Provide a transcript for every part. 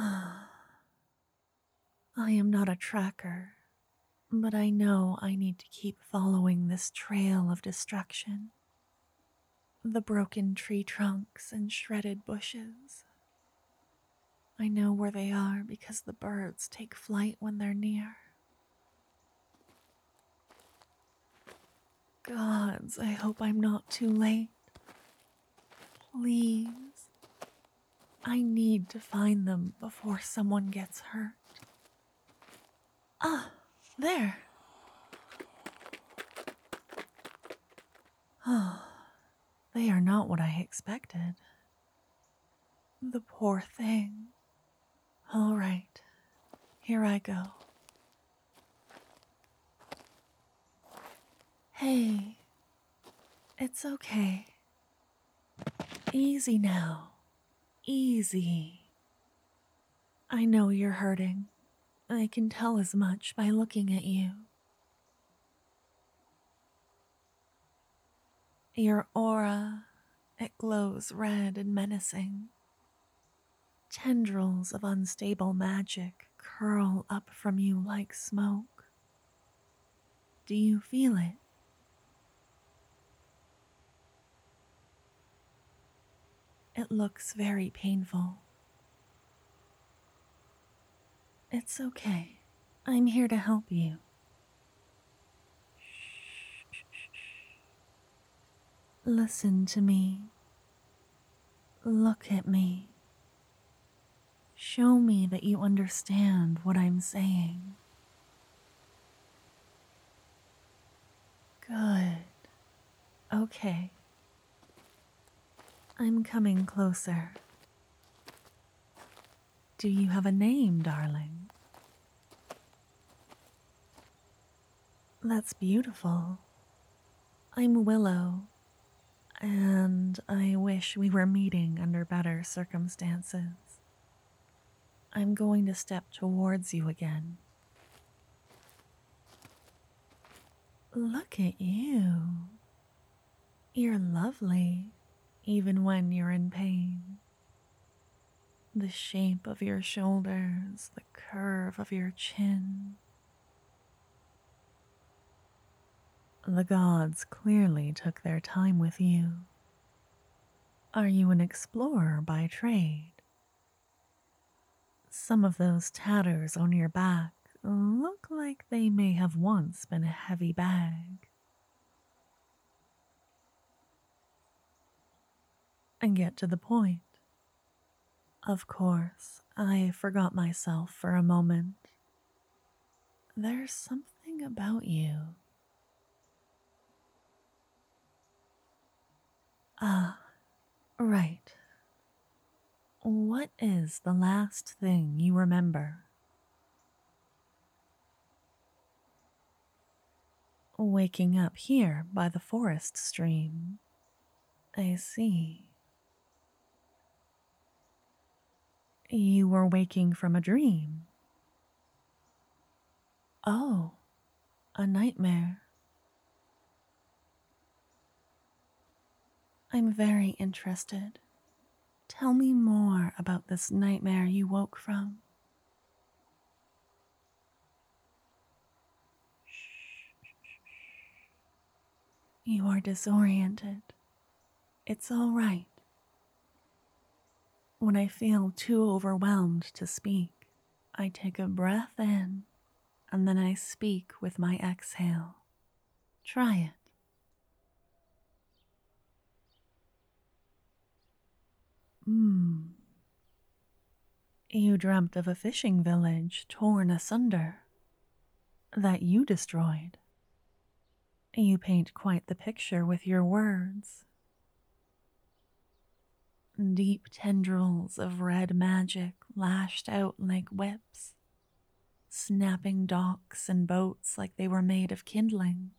I am not a tracker, but I know I need to keep following this trail of destruction. The broken tree trunks and shredded bushes. I know where they are because the birds take flight when they're near. Gods, I hope I'm not too late. Please. I need to find them before someone gets hurt. Ah, there. Oh, they are not what I expected. The poor thing. All right, here I go. Hey, it's okay. Easy now. Easy. I know you're hurting. I can tell as much by looking at you. Your aura, it glows red and menacing. Tendrils of unstable magic curl up from you like smoke. Do you feel it? It looks very painful. It's okay. I'm here to help you. Listen to me. Look at me. Show me that you understand what I'm saying. Good. Okay. I'm coming closer. Do you have a name, darling? That's beautiful. I'm Willow, and I wish we were meeting under better circumstances. I'm going to step towards you again. Look at you. You're lovely, even when you're in pain. The shape of your shoulders, the curve of your chin. The gods clearly took their time with you. Are you an explorer by trade? Some of those tatters on your back look like they may have once been a heavy bag. And get to the point. Of course, I forgot myself for a moment. There's something about you. Ah, right. What is the last thing you remember? Waking up here by the forest stream. I see. You were waking from a dream. Oh, a nightmare. I'm very interested. Tell me more about this nightmare you woke from. You are disoriented. It's all right. When I feel too overwhelmed to speak, I take a breath in and then I speak with my exhale. Try it. You dreamt of a fishing village torn asunder that you destroyed. You paint quite the picture with your words. Deep tendrils of red magic lashed out like whips, snapping docks and boats like they were made of kindling.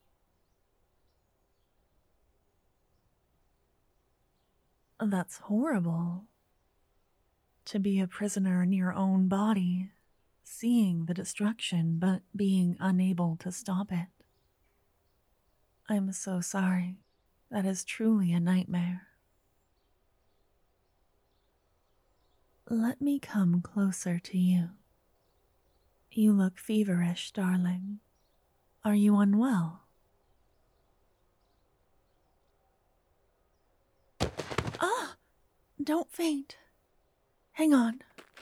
That's horrible. To be a prisoner in your own body, seeing the destruction but being unable to stop it. I'm so sorry. That is truly a nightmare. Let me come closer to you. You look feverish, darling. Are you unwell? Ah! Don't faint. Hang on.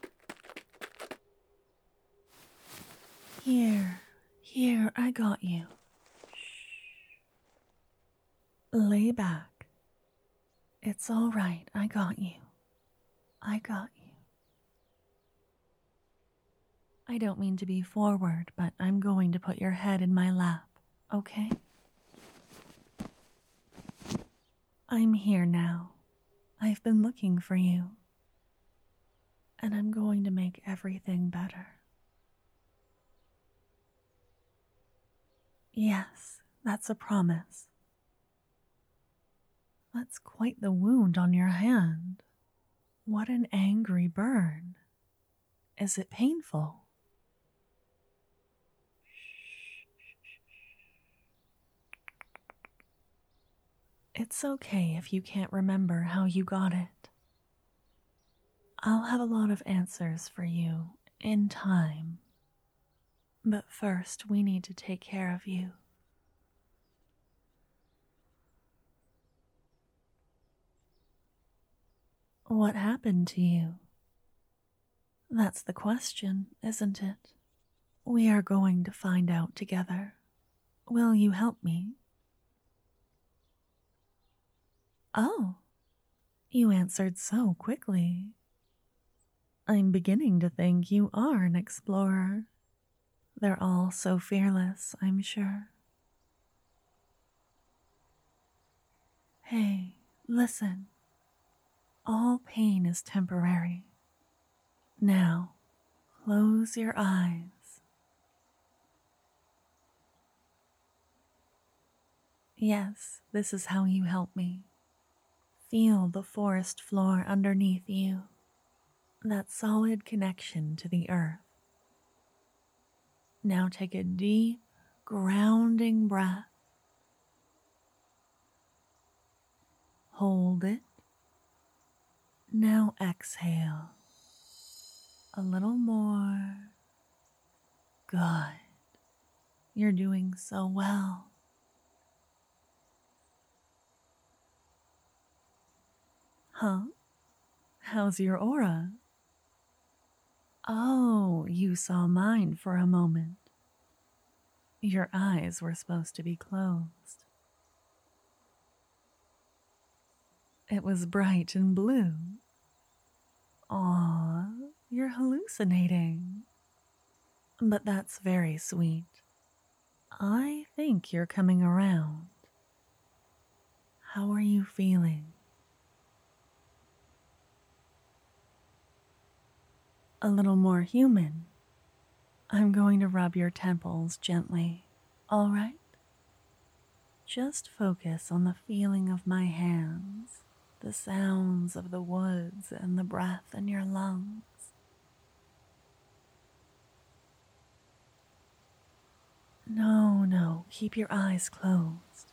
Here, I got you. Lay back. It's all right, I got you. I got you. I don't mean to be forward, but I'm going to put your head in my lap, okay? I'm here now. I've been looking for you. And I'm going to make everything better. Yes, that's a promise. That's quite the wound on your hand. What an angry burn. Is it painful? It's okay if you can't remember how you got it. I'll have a lot of answers for you in time. But first, we need to take care of you. What happened to you? That's the question, isn't it? We are going to find out together. Will you help me? Oh, you answered so quickly. I'm beginning to think you are an explorer. They're all so fearless, I'm sure. Hey, listen. All pain is temporary. Now, close your eyes. Yes, this is how you help me. Feel the forest floor underneath you, that solid connection to the earth. Now take a deep, grounding breath. Hold it. Now exhale. A little more. Good. You're doing so well. Huh? How's your aura? Oh, you saw mine for a moment. Your eyes were supposed to be closed. It was bright and blue. Aw, you're hallucinating. But that's very sweet. I think you're coming around. How are you feeling? A little more human. I'm going to rub your temples gently, all right? Just focus on the feeling of my hands, the sounds of the woods, and the breath in your lungs. No, keep your eyes closed.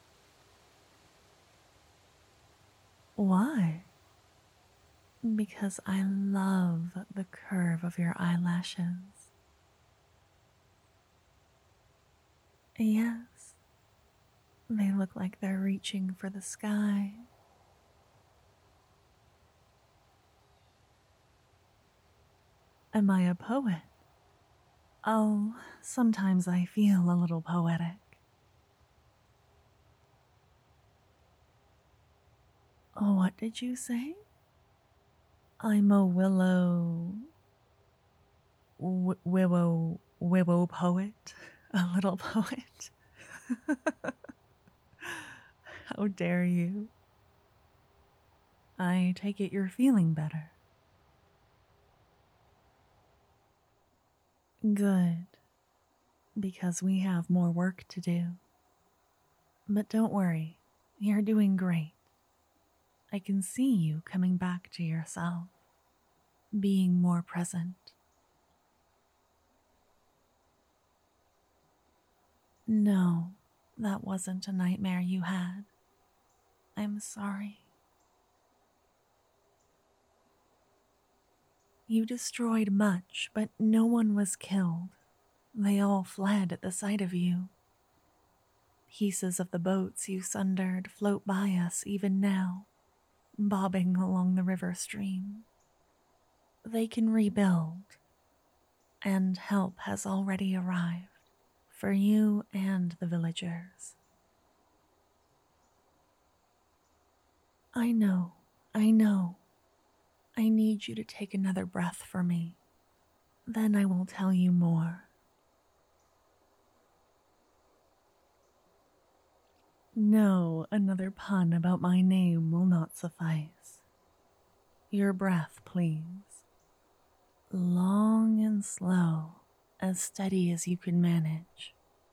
Why? Because I love the curve of your eyelashes. Yes, they look like they're reaching for the sky. Am I a poet? Oh, sometimes I feel a little poetic. Oh, what did you say? I'm a willow poet, a little poet. How dare you? I take it you're feeling better. Good, because we have more work to do. But don't worry, you're doing great. I can see you coming back to yourself, being more present. No, that wasn't a nightmare you had. I'm sorry. You destroyed much, but no one was killed. They all fled at the sight of you. Pieces of the boats you sundered float by us even now, bobbing along the river stream. They can rebuild, and help has already arrived for you and the villagers. I know. I need you to take another breath for me. Then I will tell you more. No, another pun about my name will not suffice. Your breath, please. Long and slow, as steady as you can manage.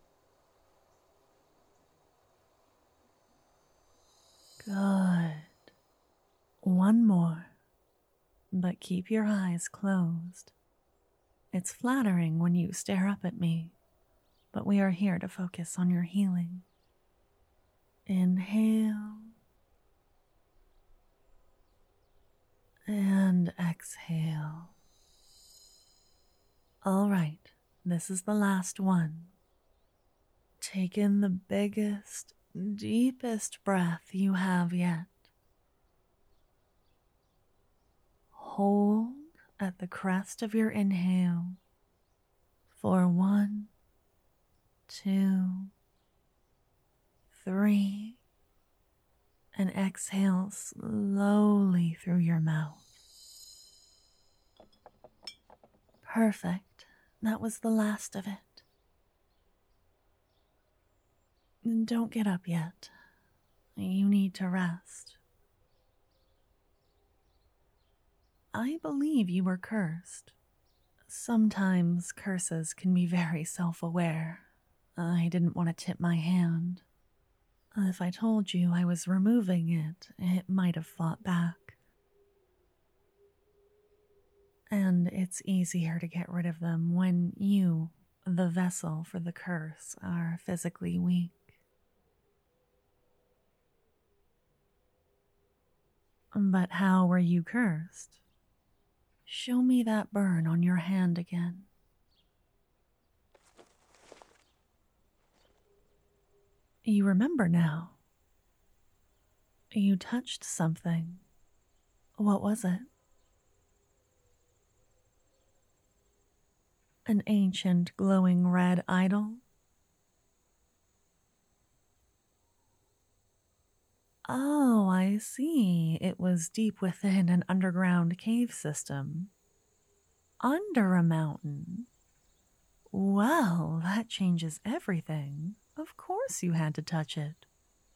Good. One more, but keep your eyes closed. It's flattering when you stare up at me, but we are here to focus on your healing. Inhale and exhale. All right, this is the last one. Take in the biggest, deepest breath you have yet. Hold at the crest of your inhale for 1, 2, 3, and exhale slowly through your mouth. Perfect. That was the last of it. Don't get up yet. You need to rest. I believe you were cursed. Sometimes curses can be very self-aware. I didn't want to tip my hand. If I told you I was removing it, it might have fought back. And it's easier to get rid of them when you, the vessel for the curse, are physically weak. But how were you cursed? Show me that burn on your hand again. You remember now. You touched something. What was it? An ancient glowing red idol? Oh, I see. It was deep within an underground cave system. Under a mountain. Well, that changes everything. Of course you had to touch it.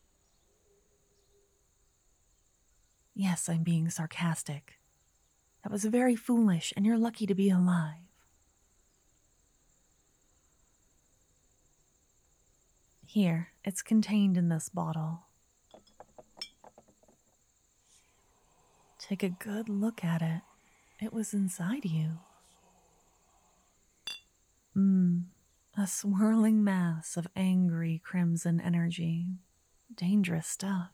Yes, I'm being sarcastic. That was very foolish, and you're lucky to be alive. Here, it's contained in this bottle. Take a good look at it. It was inside you. A swirling mass of angry crimson energy. Dangerous stuff.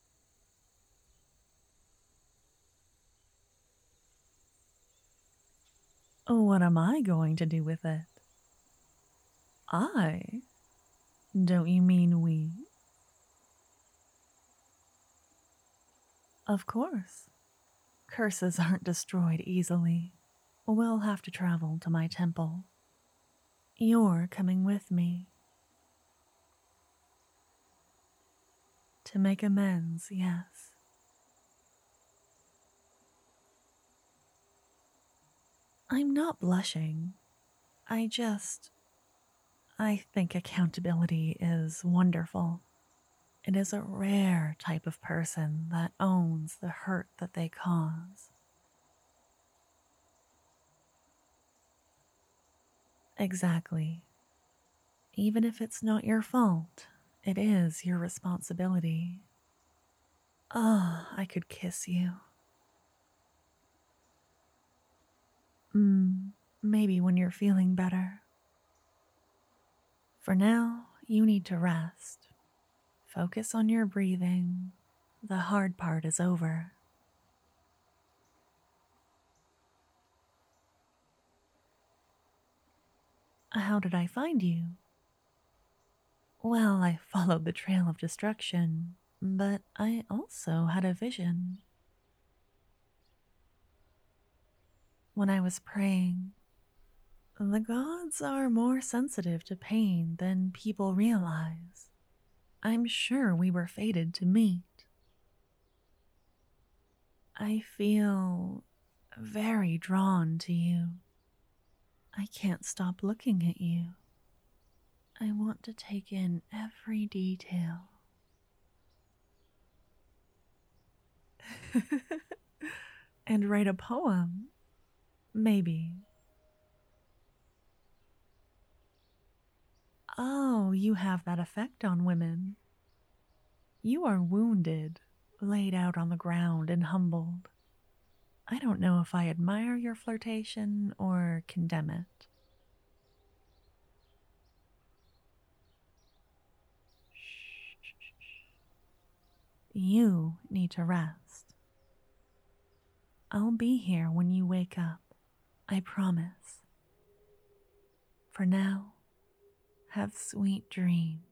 What am I going to do with it? I? Don't you mean we? Of course. Curses aren't destroyed easily. We'll have to travel to my temple. You're coming with me. To make amends, yes. I'm not blushing. I think accountability is wonderful. It is a rare type of person that owns the hurt that they cause. Exactly. Even if it's not your fault, it is your responsibility. I could kiss you. Maybe when you're feeling better. For now, you need to rest. Focus on your breathing. The hard part is over. How did I find you? Well, I followed the trail of destruction, but I also had a vision. When I was praying, the gods are more sensitive to pain than people realize. I'm sure we were fated to meet. I feel very drawn to you. I can't stop looking at you. I want to take in every detail. And write a poem. Maybe. Oh, you have that effect on women. You are wounded, laid out on the ground and humbled. I don't know if I admire your flirtation or condemn it. You need to rest. I'll be here when you wake up. I promise. For now, have sweet dreams.